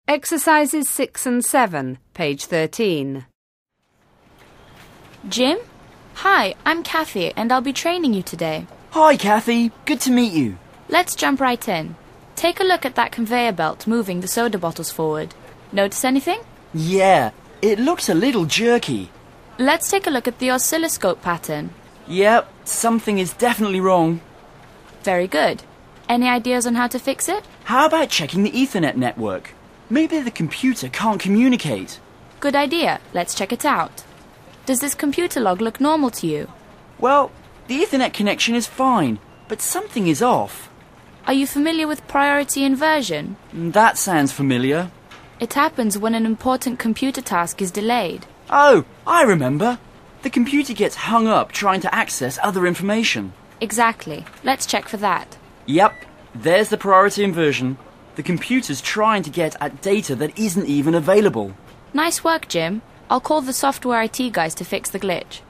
Exercises 6 and 7, page 13. Jim? Hi, I'm Kathy and I'll be training you today. Hi, Kathy. Good to meet you. Let's jump right in. Take a look at that conveyor belt moving the soda bottles forward. Notice anything? Yeah, it looks a little jerky. Let's take a look at the oscilloscope pattern. Yep, something is definitely wrong. Very good. Any ideas on how to fix it? How about checking the Ethernet network? Maybe the computer can't communicate. Good idea. Let's check it out. Does this computer log look normal to you? Well, the Ethernet connection is fine, but something is off. Are you familiar with priority inversion? That sounds familiar. It happens when an important computer task is delayed. Oh, I remember. The computer gets hung up trying to access other information. Exactly. Let's check for that. Yep, there's the priority inversion. The computer's trying to get at data that isn't even available. Nice work, Jim. I'll call the software IT guys to fix the glitch.